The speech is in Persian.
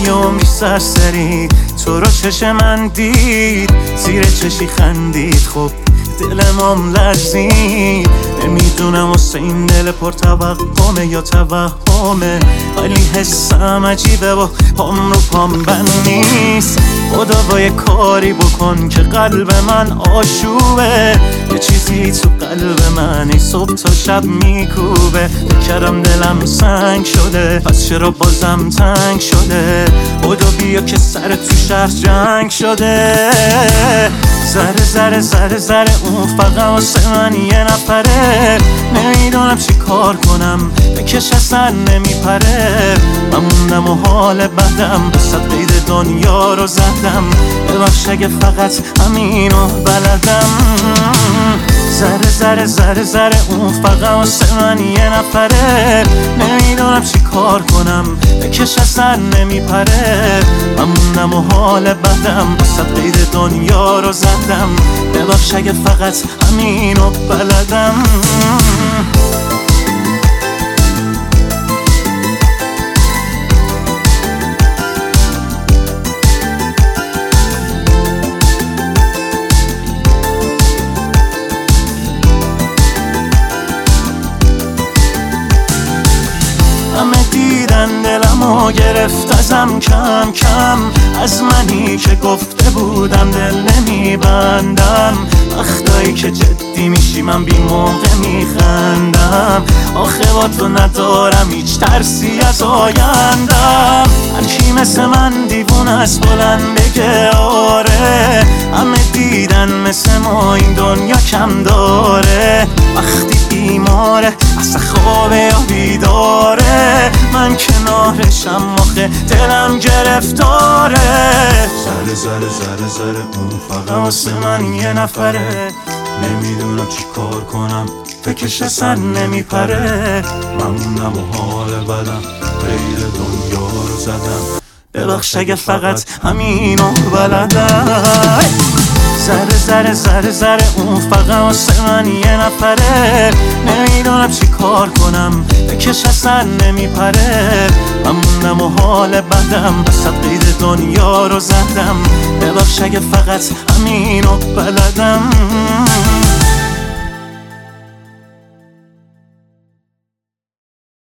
عمری سرسری تو رو چش من دید، زیر چشی خندید، خب دلم لرزید. نمیدونم واسه این دل پر توقمه یا توهمه، ولی حسم عجیبه و پام رو پام بند نیست. خدا با یه کاری بکن که قلب من آشوبه، یه چیزی تو قلب من ای صبح تا شب میکوبه. بکرم دلم سنگ شده، پس چرا بازم تنگ شده؟ خدا بیا که سر تو شهر جنگ شده. ذره ذره ذره ذره اون فقط واسه من یه نفره، نمیدونم چی کار کنم بکش اصلا نمیپره. من موندم و حال بدم، بسد قید دنیا رو زدم، ببخش اگه فقط همینو بلدم. ذره ذره ذره ذره اون فقط واسه من یه نفره، نمیدونم چی کار کنم بکش اصلا نمیپره. من موندم و حال بدم، بسد قید دنیا رو زدم، ببخش اگه فقط همینو بلدم. همه دیدن دلمو گرفت ازم کم کم، از منی که گفته بودم دل نمیبندم. وقتایی که جدی میشی من بی موقع میخندم، آخه با تو ندارم هیچ ترسی از آیندم. هرکی مثل من دیوونه است بلند بگه آره، همه دیدن مثل ما این دنیا کم داره. وقتی بیماره اصلا خوابه یا بیداره، من کنارشم آخه دلم گرفتاره. ذره ذره ذره ذره اون فقط واسه من یه نفره، نمیدونم چی کار کنم فکرش اصلا نمیپره. من موندم و حال بدم، غیر دنیا رو زدم، ببخش اگه فقط همینو بلدم. ذره ذره ذره ذره اون فقط واسه من یه نفره، نمیدونم چی کار کنم بکش اصلا نمیپره. من موندم و حال بدم، بسد قید دنیا رو زدم، ببخش اگه فقط همینو بلدم.